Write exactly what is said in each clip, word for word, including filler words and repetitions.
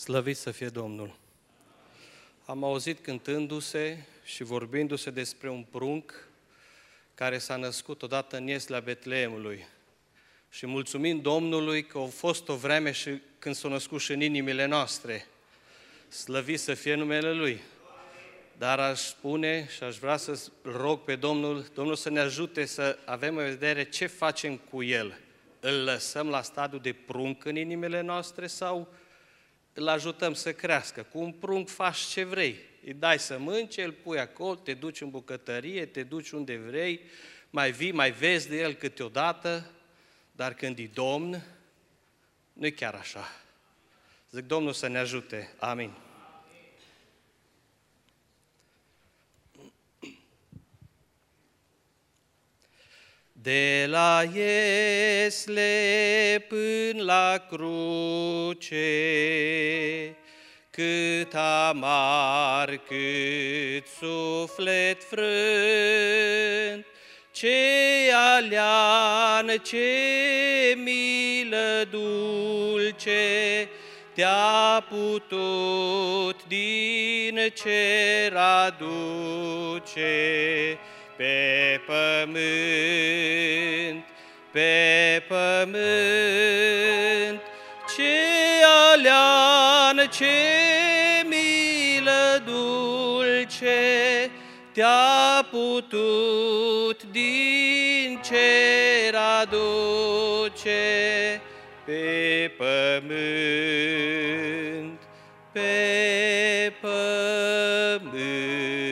Slăvit să fie Domnul! Am auzit cântându-se și vorbindu-se despre un prunc care s-a născut odată în ieslea Betleemului. Și mulțumim Domnului că a fost o vreme și când s-a născut și în inimile noastre. Slăvit să fie numele Lui! Dar aș spune și aș vrea să rog pe Domnul, Domnul să ne ajute să avem în vedere ce facem cu El. Îl lăsăm la stadiul de prunc în inimile noastre sau îl ajutăm să crească? Cu un prunc faci ce vrei. Îi dai să mănânce, îl pui acolo, te duci în bucătărie, te duci unde vrei, mai vii, mai vezi de el câteodată, dar când e Domn, nu-i chiar așa. Zic, Domnul să ne ajute. Amin. De la iesle până la cruce, cât amar, cât suflet frânt, ce alean, ce milă dulce, te-a putut din cer aduce, pe pământ, pe pământ, ce alean, ce milă dulce, te-a putut din cer aduce, pe pământ, pe pământ.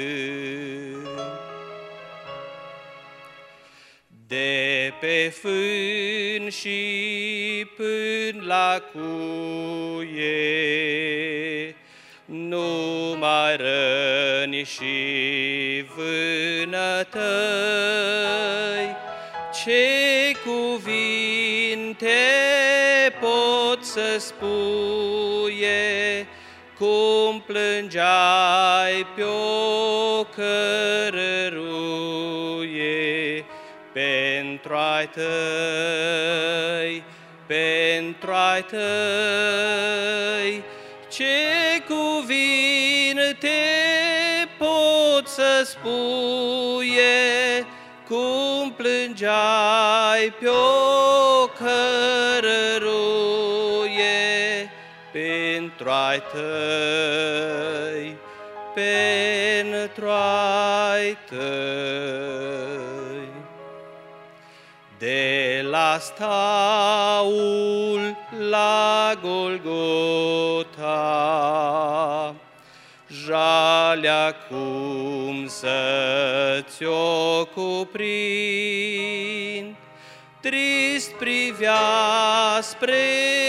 De pe fân și până la cuie, numai răni și vânătăi, ce cuvinte pot să spuie, cum plângeai pe-o cărăruie, pentru ai tăi, pentru ai tăi, ce cuvinte pot să spuie, cum plângeai pe-o cărăruie, pentru ai tăi, pentru ai tăi. De la staul la Golgota, jalea cum să ți-o cuprind, trist privea spre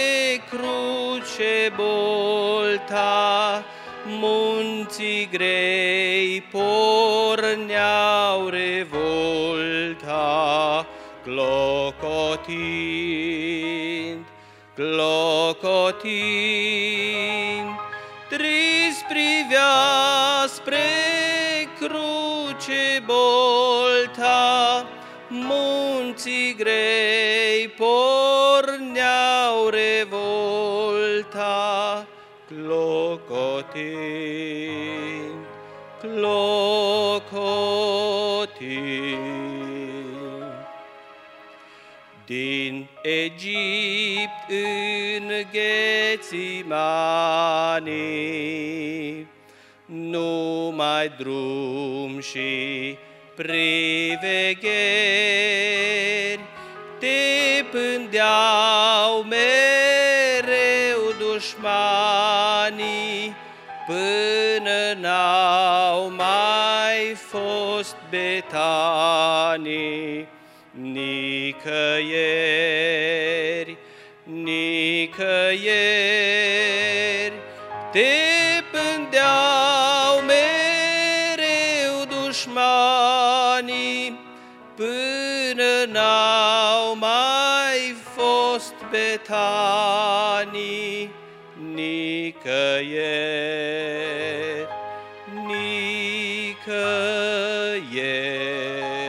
cruce bolta, munții grei porneau revolta, clocotind, clocotind, trist privea spre cruce bolta, munții grei porneau revolta, clocotind, clocotind. Din Egipt în Ghețimani, numai drum și privegheri, te pândeau mereu dușmanii, până n-au mai fost betanii. Nicăieri, nicăieri, te pândeau mereu dușmanii, până n-au mai fost betanii. Nicăieri, nicăieri.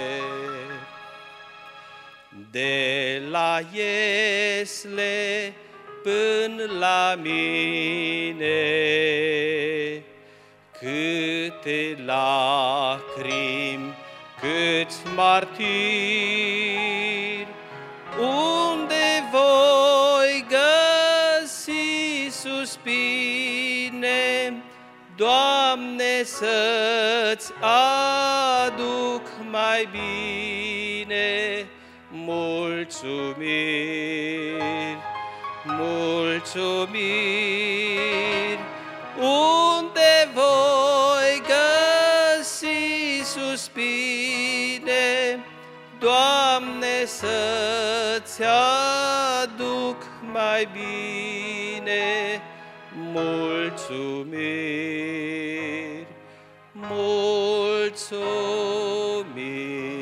De la iesle până la mine, câte lacrimi, câți martiri, unde voi găsi suspine, Doamne, să-ți aduc mai bine mulțumiri, mulțumiri. Unde voi găsi suspine, Doamne, să-ți aduc mai bine mulțumiri, mulțumiri.